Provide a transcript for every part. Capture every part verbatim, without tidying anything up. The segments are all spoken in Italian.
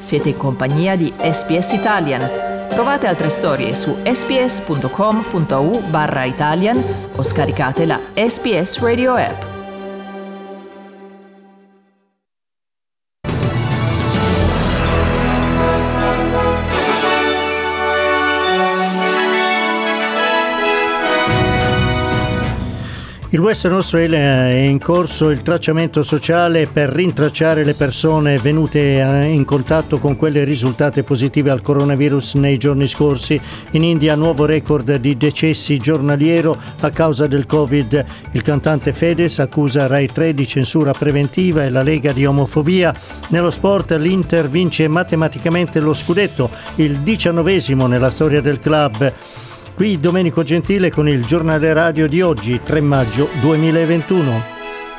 Siete in compagnia di S B S Italian. Trovate altre storie su sbs.com.au barra Italian o scaricate la S B S Radio app. In Western Australia è in corso il tracciamento sociale per rintracciare le persone venute in contatto con quelle risultate positive al coronavirus nei giorni scorsi. In India nuovo record di decessi giornaliero a causa del Covid. Il cantante Fedez accusa Rai tre di censura preventiva e la Lega di omofobia. Nello sport l'Inter vince matematicamente lo scudetto, il diciannovesimo nella storia del club. Qui Domenico Gentile con il giornale radio di oggi, tre maggio duemilaventuno.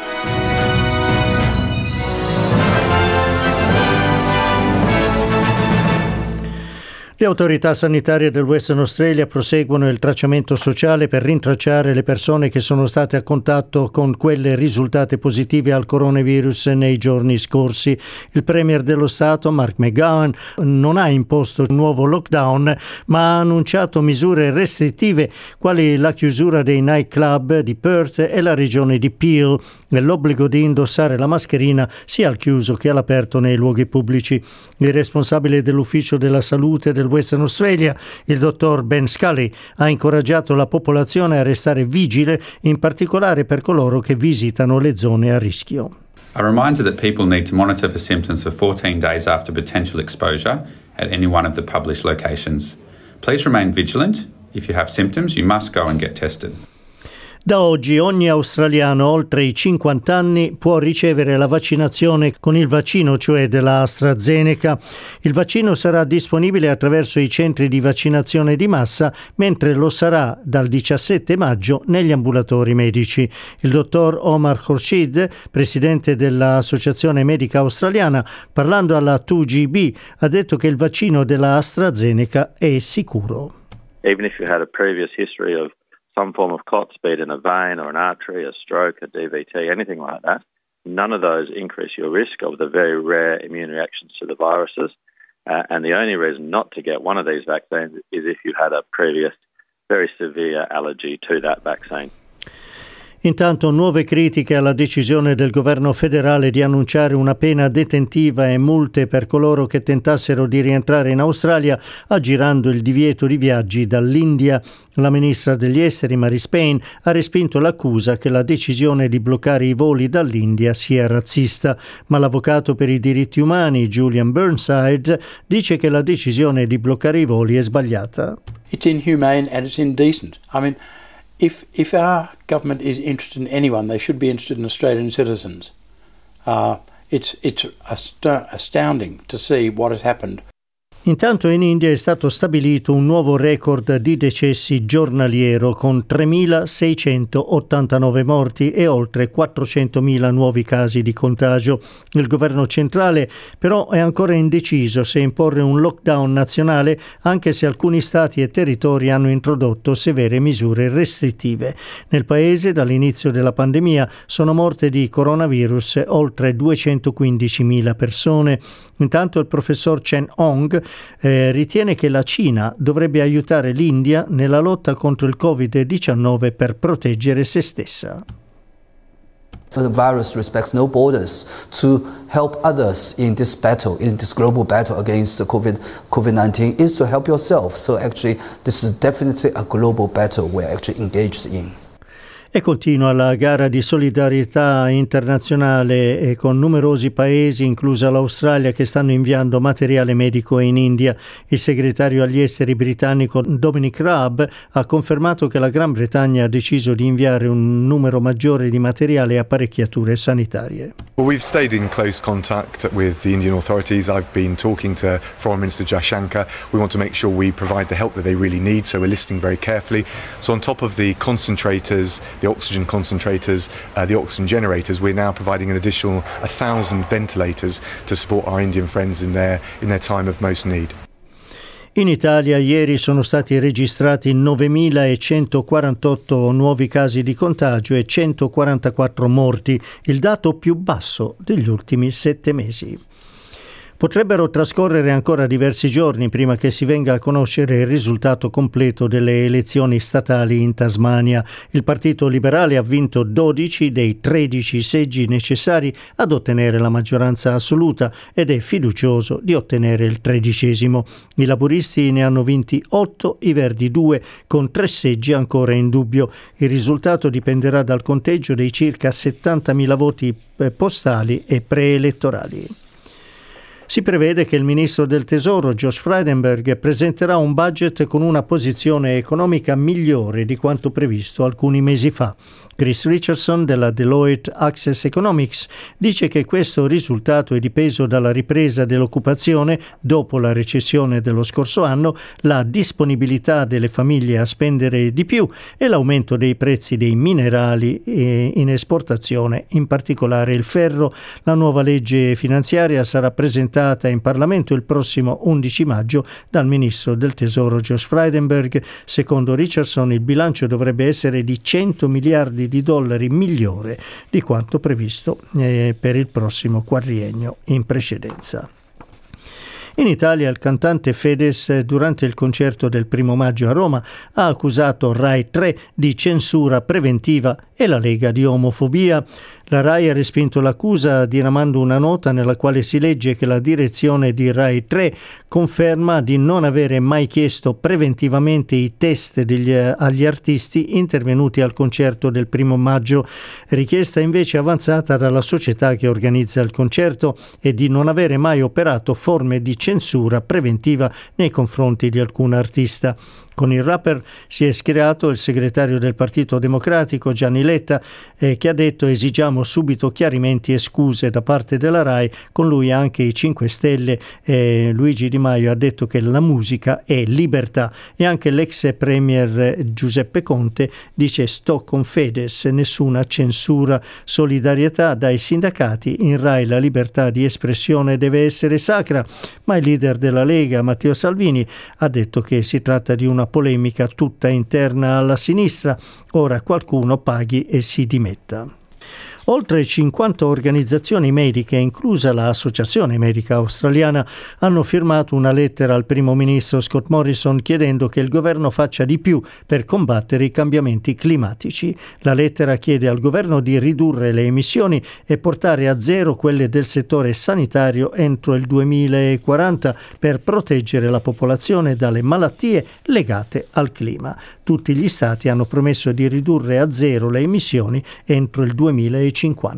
Le autorità sanitarie del Western Australia proseguono il tracciamento sociale per rintracciare le persone che sono state a contatto con quelle risultate positive al coronavirus nei giorni scorsi. Il Premier dello Stato, Mark McGowan, non ha imposto un nuovo lockdown, ma ha annunciato misure restrittive quali la chiusura dei nightclub di Perth e la regione di Peel e l'obbligo di indossare la mascherina sia al chiuso che all'aperto nei luoghi pubblici. Il responsabile dell'ufficio della salute del Western Australia, il dottor Ben Scully, ha incoraggiato la popolazione a restare vigile, in particolare per coloro che visitano le zone a rischio. A reminder that people need to monitor for symptoms for fourteen days after potential exposure at any one of the published locations. Please remain vigilant. If you have symptoms, you must go and get tested. Da oggi ogni australiano oltre i cinquanta anni può ricevere la vaccinazione con il vaccino, cioè della AstraZeneca. Il vaccino sarà disponibile attraverso i centri di vaccinazione di massa, mentre lo sarà dal diciassette maggio negli ambulatori medici. Il dottor Omar Khorshid, presidente dell'Associazione Medica Australiana, parlando alla due G B, ha detto che il vaccino della AstraZeneca è sicuro. Even if you had a previous history of some form of clot, be it in a vein or an artery, a stroke, a D V T, anything like that, none of those increase your risk of the very rare immune reactions to the viruses. Uh, and the only reason not to get one of these vaccines is if you had a previous very severe allergy to that vaccine. Intanto nuove critiche alla decisione del governo federale di annunciare una pena detentiva e multe per coloro che tentassero di rientrare in Australia aggirando il divieto di viaggi dall'India. La ministra degli esteri Marise Payne ha respinto l'accusa che la decisione di bloccare i voli dall'India sia razzista, ma l'avvocato per i diritti umani Julian Burnside dice che la decisione di bloccare i voli è sbagliata. It's inhumane and it's indecent. I mean, If if our government is interested in anyone, they should be interested in Australian citizens. Uh, it's it's ast- astounding to see what has happened. Intanto in India è stato stabilito un nuovo record di decessi giornaliero con tremilaseicentottantanove morti e oltre quattrocentomila nuovi casi di contagio. Il governo centrale però è ancora indeciso se imporre un lockdown nazionale, anche se alcuni stati e territori hanno introdotto severe misure restrittive. Nel paese dall'inizio della pandemia sono morte di coronavirus oltre duecentoquindicimila persone. Intanto il professor Chen Hong eh, ritiene che la Cina dovrebbe aiutare l'India nella lotta contro il covid diciannove per proteggere se stessa. So the virus respects no borders. To help others in this battle, in this global battle against the COVID, COVID nineteen, is to help yourself. So actually, this is definitely a global battle we're actually engaged in. E continua la gara di solidarietà internazionale e con numerosi paesi, inclusa l'Australia, che stanno inviando materiale medico in India. Il segretario agli esteri britannico Dominic Raab ha confermato che la Gran Bretagna ha deciso di inviare un numero maggiore di materiale e apparecchiature sanitarie. Well, we've stayed in close contact with the Indian authorities. I've been talking to Foreign Minister Jaishankar. We want to make sure we provide the help that they really need, so we're listening very carefully. So on top of the concentrators, the oxygen concentrators, uh, the oxygen generators, we're now providing an additional one thousand ventilators to support our Indian friends in their, in their time of most need. In Italia ieri sono stati registrati novemilacentoquarantotto nuovi casi di contagio e centoquarantaquattro morti, il dato più basso degli ultimi sette mesi. Potrebbero trascorrere ancora diversi giorni prima che si venga a conoscere il risultato completo delle elezioni statali in Tasmania. Il Partito Liberale ha vinto dodici dei tredici seggi necessari ad ottenere la maggioranza assoluta ed è fiducioso di ottenere il tredicesimo. I laburisti ne hanno vinti otto, i Verdi due, con tre seggi ancora in dubbio. Il risultato dipenderà dal conteggio dei circa settantamila voti postali e preelettorali. Si prevede che il ministro del Tesoro, Josh Frydenberg, presenterà un budget con una posizione economica migliore di quanto previsto alcuni mesi fa. Chris Richardson della Deloitte Access Economics dice che questo risultato è dipeso dalla ripresa dell'occupazione dopo la recessione dello scorso anno, la disponibilità delle famiglie a spendere di più e l'aumento dei prezzi dei minerali in esportazione, in particolare il ferro. La nuova legge finanziaria sarà presentata in Parlamento il prossimo undici maggio dal ministro del Tesoro Josh Frydenberg. Secondo Richardson il bilancio dovrebbe essere di cento miliardi di dollari migliore di quanto previsto eh, per il prossimo quadriennio in precedenza. In Italia il cantante Fedez, durante il concerto del primo maggio a Roma, ha accusato Rai tre di censura preventiva e la Lega di omofobia. La Rai ha respinto l'accusa diramando una nota nella quale si legge che la direzione di Rai tre conferma di non avere mai chiesto preventivamente i test degli, agli artisti intervenuti al concerto del primo maggio, richiesta invece avanzata dalla società che organizza il concerto, e di non avere mai operato forme di censura preventiva nei confronti di alcun artista. Con il rapper si è schierato il segretario del Partito Democratico Gianni Letta, eh, che ha detto: esigiamo subito chiarimenti e scuse da parte della Rai. Con lui anche i cinque Stelle. eh, Luigi Di Maio ha detto che la musica è libertà, e anche l'ex premier Giuseppe Conte dice: sto con Fedez, nessuna censura, solidarietà dai sindacati, in Rai la libertà di espressione deve essere sacra. Ma il leader della Lega Matteo Salvini ha detto che si tratta di una polemica tutta interna alla sinistra, ora qualcuno paghi e si dimetta. Oltre cinquanta organizzazioni mediche, inclusa l'Associazione Medica Australiana, hanno firmato una lettera al primo ministro Scott Morrison chiedendo che il governo faccia di più per combattere i cambiamenti climatici. La lettera chiede al governo di ridurre le emissioni e portare a zero quelle del settore sanitario entro il duemilaquaranta per proteggere la popolazione dalle malattie legate al clima. Tutti gli stati hanno promesso di ridurre a zero le emissioni entro il duemilacinquanta.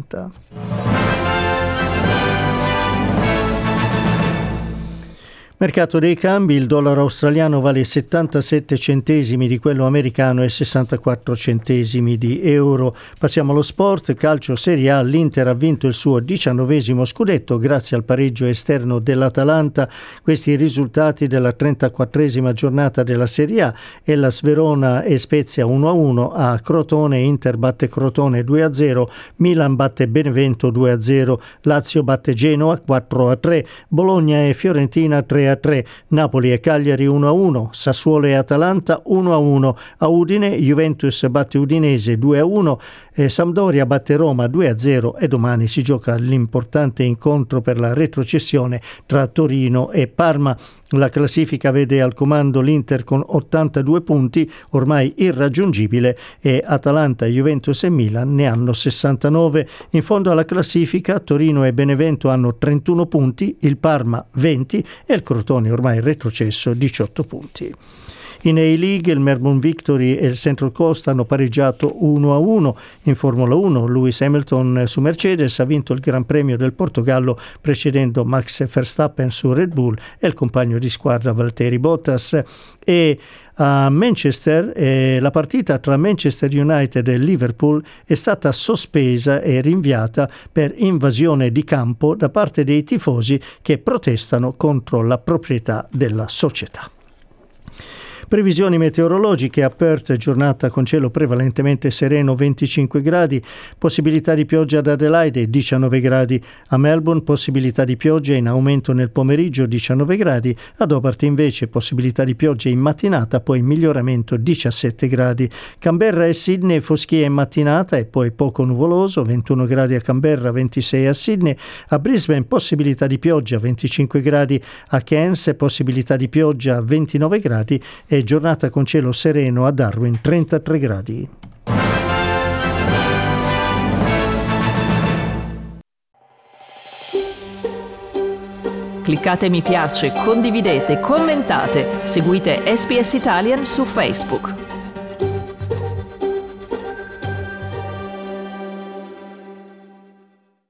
Mercato dei cambi: il dollaro australiano vale settantasette centesimi di quello americano e sessantaquattro centesimi di euro. Passiamo allo sport. Calcio Serie A: l'Inter ha vinto il suo diciannovesimo scudetto grazie al pareggio esterno dell'Atalanta. Questi i risultati della trentaquattresima giornata della Serie A: Hellas Verona e Spezia uno a uno, a Crotone Inter batte Crotone due a zero, Milan batte Benevento due a zero, Lazio batte Genoa quattro a tre, Bologna e Fiorentina tre a tre, Napoli e Cagliari uno a uno, Sassuolo e Atalanta uno a uno, a Udine Juventus batte Udinese due a uno, e Sampdoria batte Roma due a zero, e domani si gioca l'importante incontro per la retrocessione tra Torino e Parma. La classifica vede al comando l'Inter con ottantadue punti, ormai irraggiungibile, e Atalanta, Juventus e Milan ne hanno sessantanove. In fondo alla classifica Torino e Benevento hanno trentuno punti, il Parma venti e il Crotone, ormai retrocesso, diciotto punti. In A-League il Melbourne Victory e il Central Coast hanno pareggiato uno a uno. In Formula uno Lewis Hamilton su Mercedes ha vinto il Gran Premio del Portogallo precedendo Max Verstappen su Red Bull e il compagno di squadra Valtteri Bottas. E a Manchester eh, la partita tra Manchester United e Liverpool è stata sospesa e rinviata per invasione di campo da parte dei tifosi che protestano contro la proprietà della società. Previsioni meteorologiche: a Perth giornata con cielo prevalentemente sereno venticinque gradi, possibilità di pioggia ad Adelaide diciannove gradi, a Melbourne possibilità di pioggia in aumento nel pomeriggio diciannove gradi, ad Hobart invece possibilità di pioggia in mattinata poi miglioramento diciassette gradi, Canberra e Sydney foschia in mattinata e poi poco nuvoloso ventuno gradi a Canberra, ventisei a Sydney, a Brisbane possibilità di pioggia venticinque gradi, a Cairns possibilità di pioggia ventinove gradi e giornata con cielo sereno a Darwin trentatré gradi. Cliccate mi piace, condividete, commentate, seguite S B S Italian su Facebook.